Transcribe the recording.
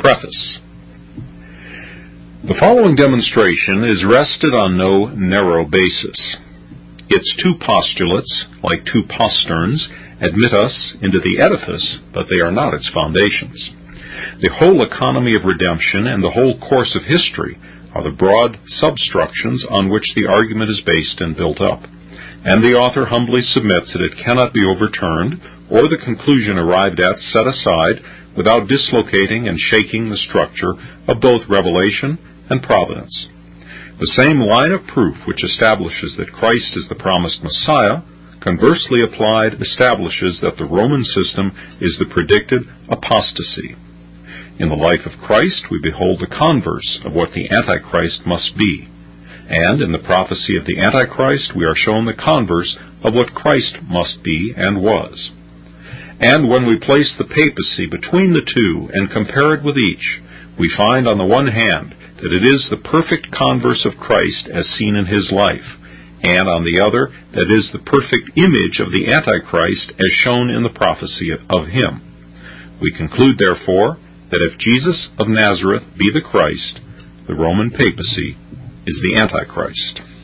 Preface. The following demonstration is rested on no narrow basis. Its two postulates, like two posterns, admit us into the edifice, but they are not its foundations. The whole economy of redemption and the whole course of history are the broad substructions on which the argument is based and built up, and the author humbly submits that it cannot be overturned, or the conclusion arrived at set aside, without dislocating and shaking the structure of both revelation and providence. The same line of proof which establishes that Christ is the promised Messiah, conversely applied, establishes that the Roman system is the predicted apostasy. In the life of Christ, we behold the converse of what the Antichrist must be, and in the prophecy of the Antichrist, we are shown the converse of what Christ must be and was. And when we place the papacy between the two and compare it with each, we find on the one hand that it is the perfect converse of Christ as seen in his life, and on the other that it is the perfect image of the Antichrist as shown in the prophecy of him. We conclude, therefore, that if Jesus of Nazareth be the Christ, the Roman papacy is the Antichrist.